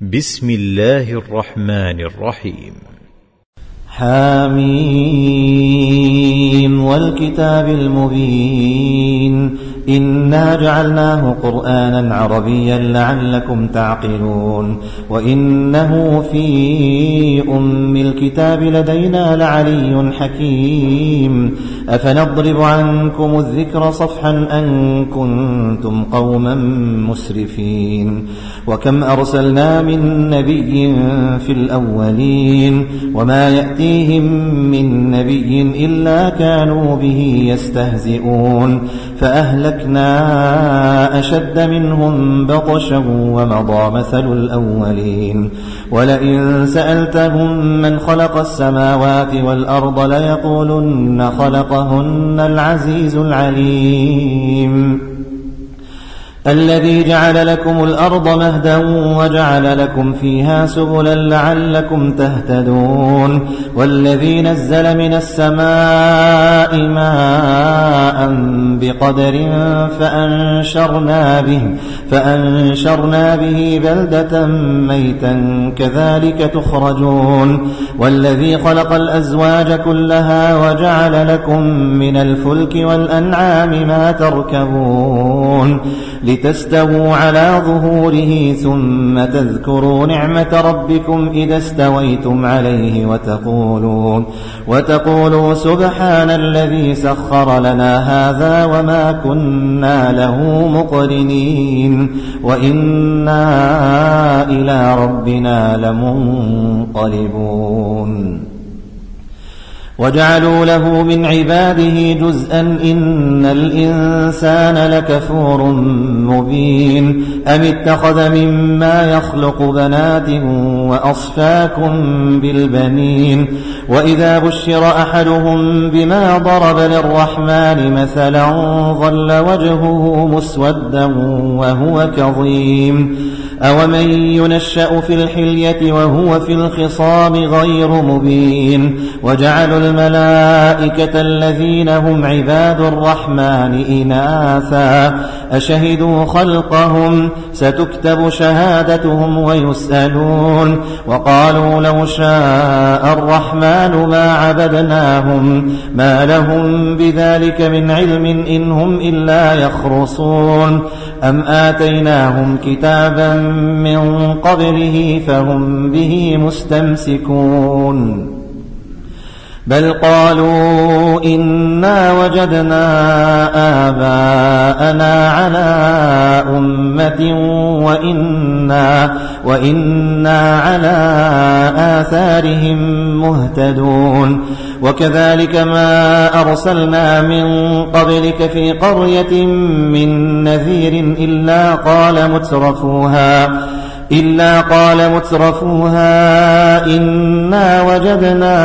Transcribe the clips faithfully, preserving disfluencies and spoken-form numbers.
بسم الله الرحمن الرحيم. حميم والكتاب المبين إنا جعلناه قرآنا عربيا لعلكم تعقلون وإنه في أم الكتاب لدينا لعلي حكيم أفنضرب عنكم الذكر صفحا أن كنتم قوما مسرفين وكم أرسلنا من نبي في الأولين وما يأتيهم من نبي إلا كانوا به يستهزئون فأهلكنا أشد منهم بطشا ومضى مثل الأولين ولئن سألتهم من خلق السماوات والأرض ليقولن خلقهن العزيز العليم الذي جعل لكم الأرض مهدا وجعل لكم فيها سبلا لعلكم تهتدون والذي نزل من السماء ماء بقدر فأنشرنا به, فأنشرنا به بلدة ميتا كذلك تخرجون والذي خلق الأزواج كلها وجعل لكم من الفلك والأنعام ما تركبون لتستووا على ظهوره ثم تذكروا نعمة ربكم إذا استويتم عليه وتقولون, وتقولوا سبحان الذي سخر لنا هذا وما كنا له مقرنين وإنا إلى ربنا لمنقلبون وجعلوا له من عباده جزءا إن الإنسان لكفور مبين أم اتخذ مما يخلق بنات وأصفاكم بالبنين وإذا بشر أحدهم بما ضرب للرحمن مثلا ظل وجهه مسودا وهو كظيم أومن ينشأ في الحلية وهو في الخصام غير مبين وجعلوا الملائكة الذين هم عباد الرحمن إناثا أشهدوا خلقهم ستكتب شهادتهم ويسألون وقالوا لو شاء الرحمن ما عبدناهم ما لهم بذلك من علم إن هم إلا يخرصون أم آتيناهم كتابا من قبله فهم به مستمسكون بل قالوا إنا وجدنا آباءنا على أمة وإنا, وإنا على آثارهم مهتدون وكذلك ما أرسلنا من قبلك في قرية من نذير إلا قال مترفوها إلا قال مترفوها إنا وجدنا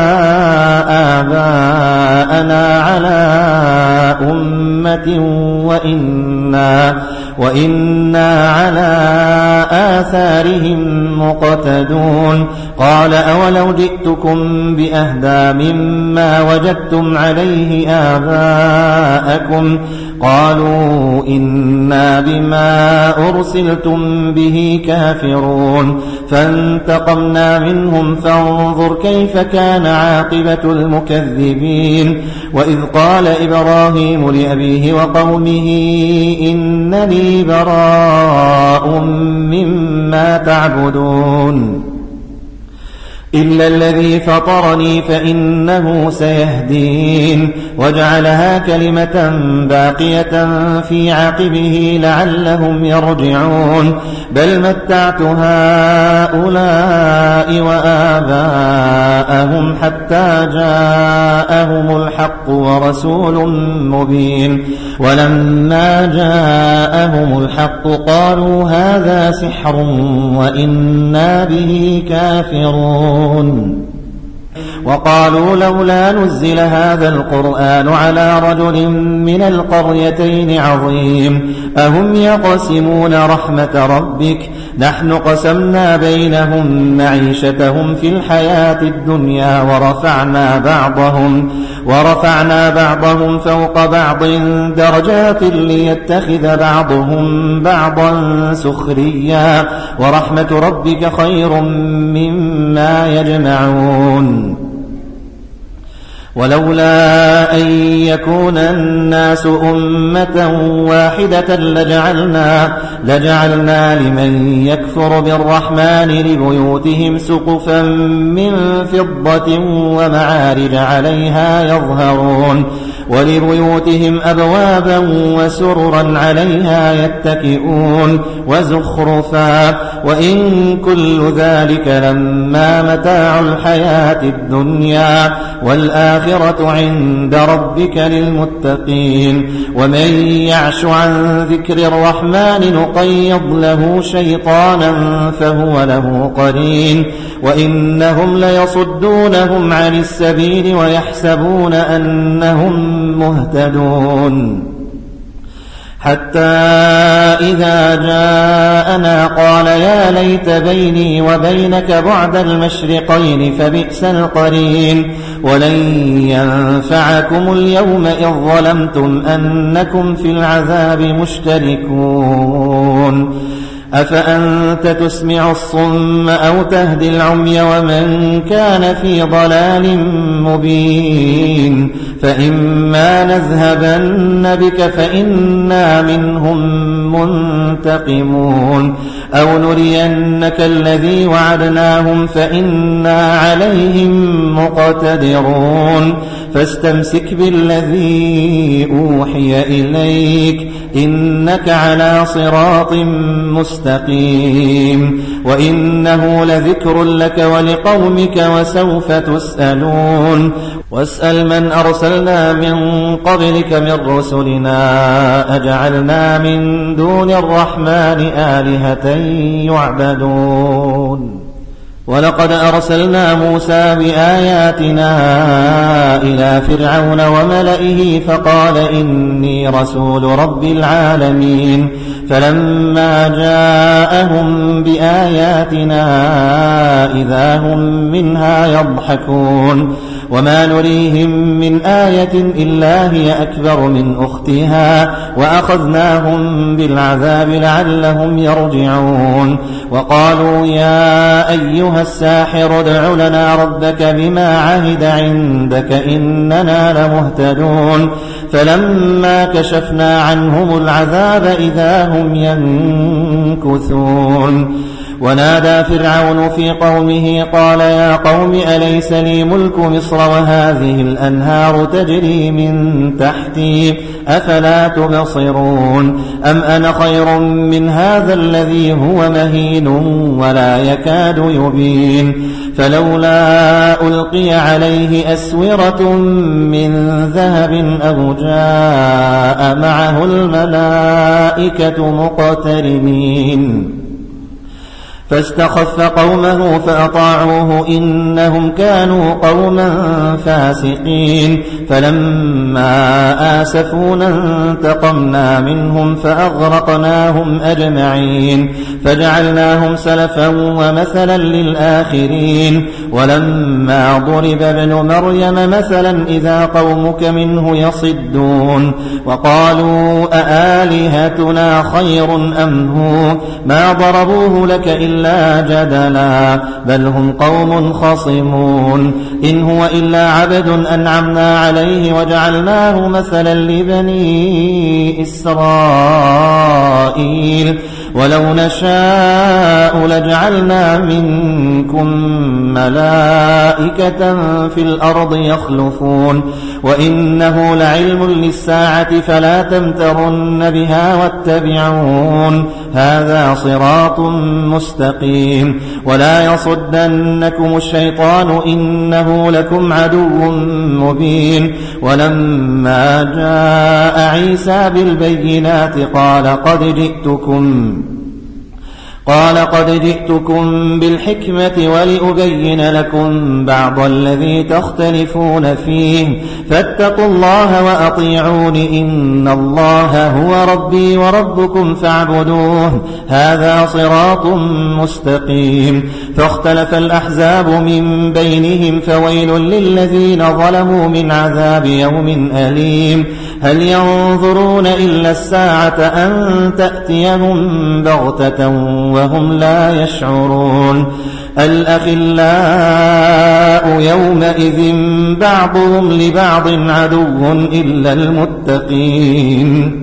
آباءنا على أمة وإنا, وإنا على آثارهم مقتدون قال أولو جئتكم بأهدى مما وجدتم عليه آباءكم قالوا إنا بما أرسلتم به كافرون فانتقمنا منهم فانظر كيف كان عاقبة المكذبين وإذ قال إبراهيم لأبيه وقومه إنني براء مما تعبدون إلا الذي فطرني فإنه سيهدين وجعلها كلمة باقية في عقبه لعلهم يرجعون بل متعت هؤلاء وآباءهم حتى جاءهم الحق ورسول مبين ولما جاءهم الحق قالوا هذا سحر وإنا به كافرون وقالوا لولا نزل هذا القرآن على رجل من القريتين عظيم أهم يقسمون رحمة ربك نحن قسمنا بينهم معيشتهم في الحياة الدنيا ورفعنا بعضهم ورفعنا بعضهم فوق بعض درجات ليتخذ بعضهم بعضا سخريا ورحمة ربك خير مما يجمعون ولولا أن يكون الناس أمة واحدة لجعلنا, لجعلنا لمن يكفر بالرحمن لبيوتهم سقفا من فضة ومعارج عليها يظهرون ولبيوتهم أبوابا وسررا عليها يتكئون وزخرفا وإن كل ذلك لما متاع الحياة الدنيا والآخرة عند ربك للمتقين ومن يعش عن ذكر الرحمن نقيض له شيطانا فهو له قرين وإنهم ليصدونهم عن السبيل ويحسبون أنهم مهتدون حتى إذا جاءنا قال يا ليت بيني وبينك بعد المشرقين فبئس القرين ولن ينفعكم اليوم إذ ظلمتم أنكم في العذاب مشتركون أفأنت تسمع الصم أو تهدي العمي ومن كان في ضلال مبين فإما نذهبن بك فإنا منهم منتقمون أو نرينك الذي وعدناهم فإنا عليهم مقتدرون فاستمسك بالذي أوحي إليك إنك على صراط مستقيم وإنه لذكر لك ولقومك وسوف تسألون واسأل من أرسلنا من قبلك من رسلنا أجعلنا من دون الرحمن آلهة يعبدون ولقد أرسلنا موسى بآياتنا إلى فرعون وملئه فقال إني رسول رب العالمين فلما جاءهم بآياتنا إذا هم منها يضحكون وما نريهم من آية إلا هي أكبر من أختها وأخذناهم بالعذاب لعلهم يرجعون وقالوا يا أيها الساحر ادع لنا ربك بما عهد عندك إننا لمهتدون فلما كشفنا عنهم العذاب إذا هم ينكثون ونادى فرعون في قومه قال يا قوم أليس لي ملك مصر وهذه الأنهار تجري من تحتي أفلا تبصرون أم أنا خير من هذا الذي هو مهين ولا يكاد يبين فلولا ألقي عليه أسورة من ذهب أو جاء معه الملائكة مقترنين فاستخف قومه فأطاعوه إنهم كانوا قوما فاسقين فلما آسفونا انتقمنا منهم فأغرقناهم أجمعين فجعلناهم سلفا ومثلا للآخرين ولما ضرب ابن مريم مثلا إذا قومك منه يصدون وقالوا أآلهتنا خير أم هو ما ضربوه لك إلا إلا جدلا بل هم قوم خصمون إن هو إلا عبد أنعمنا عليه وجعلناه مثلا لبني إسرائيل ولو نشاء لجعلنا منكم ملائكة في الأرض يخلفون وإنه لعلم للساعة فلا تمترن بها واتبعون هذا صراط مستقيم ولا يصدنكم الشيطان إنه لكم عدو مبين ولما جاء عيسى بالبينات قال قد جئتكم قال قد جئتكم بالحكمة ولأبين لكم بعض الذي تختلفون فيه فاتقوا الله وأطيعون إن الله هو ربي وربكم فاعبدوه هذا صراط مستقيم فاختلف الأحزاب من بينهم فويل للذين ظلموا من عذاب يوم أليم هل ينظرون إلا الساعة أن تأتيهم بغتة وهم لا يشعرون الأخلاء يومئذ بعضهم لبعض عدو إلا المتقين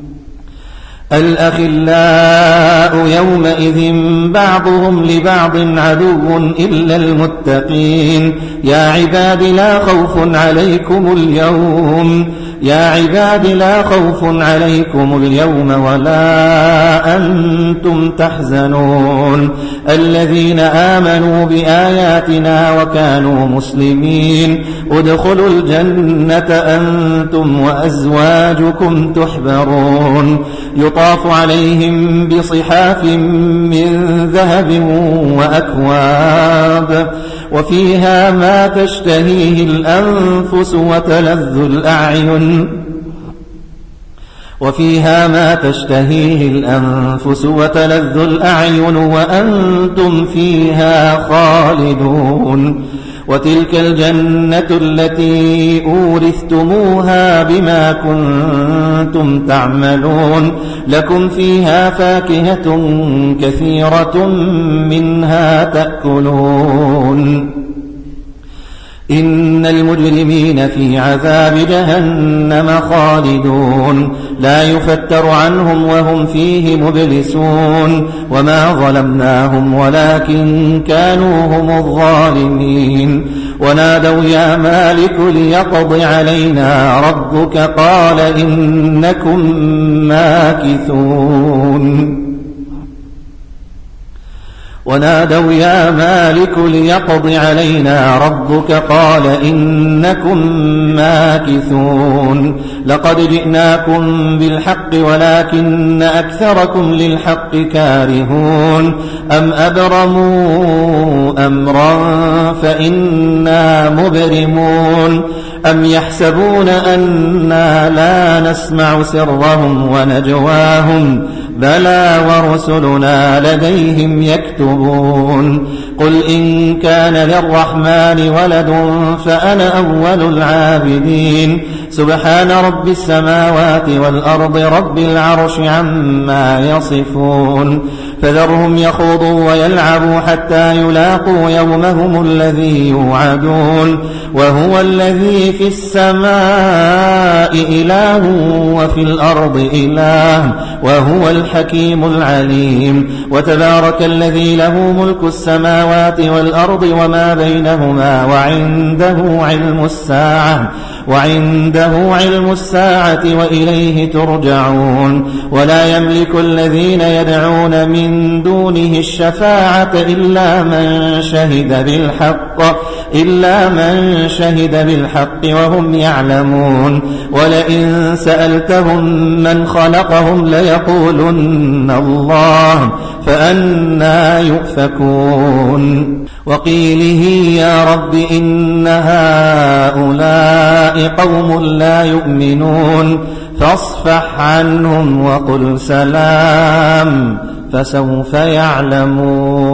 الأخلاء يومئذ بعضهم لبعض عدو إلا المتقين يا عباد لا خوف عليكم اليوم يا عباد لا خوف عليكم اليوم ولا أنتم تحزنون الذين آمنوا بآياتنا وكانوا مسلمين ادخلوا الجنة أنتم وأزواجكم تحبرون يطاف عليهم بصحاف من ذهب وأكواب وفيها ما تشتهيه الأنفس وتلذ الأعين وفيها ما تشتهيه الأنفس وتلذ الأعين وأنتم فيها خالدون وتلك الجنة التي أورثتموها بما كنتم تعملون لكم فيها فاكهة كثيرة منها تأكلون إن المجرمين في عذاب جهنم خالدون لا يفتر عنهم وهم فيه مبلسون وما ظلمناهم ولكن كانوا هم الظالمين ونادوا يا مالك ليقض علينا ربك قال إنكم ماكثون ونادوا يا مالك ليقض علينا ربك قال إنكم ماكثون لقد جئناكم بالحق ولكن أكثركم للحق كارهون أم أبرموا أمرا فإنا مبرمون أم يحسبون أنا لا نسمع سرهم ونجواهم بلى ورسلنا لديهم يكتبون قل إن كان للرحمن ولد فأنا أول العابدين سبحان رب السماوات والأرض رب العرش عما يصفون فذرهم يخوضوا ويلعبوا حتى يلاقوا يومهم الذي يوعدون وهو الذي في السماء إله وفي الأرض إله وهو الحكيم العليم وتبارك الذي له ملك السماوات والأرض وما بينهما وعنده علم الساعة وعنده علم الساعة وإليه ترجعون ولا يملك الذين يدعون من دونه الشفاعة إلا من شهد بالحق إلا من شهد بالحق وهم يعلمون ولئن سألتهم من خلقهم ليقولن الله فأنى يؤفكون وقيله يا رب إن هؤلاء قوم لا يؤمنون فاصفح عنهم وقل سلام فسوف يعلمون.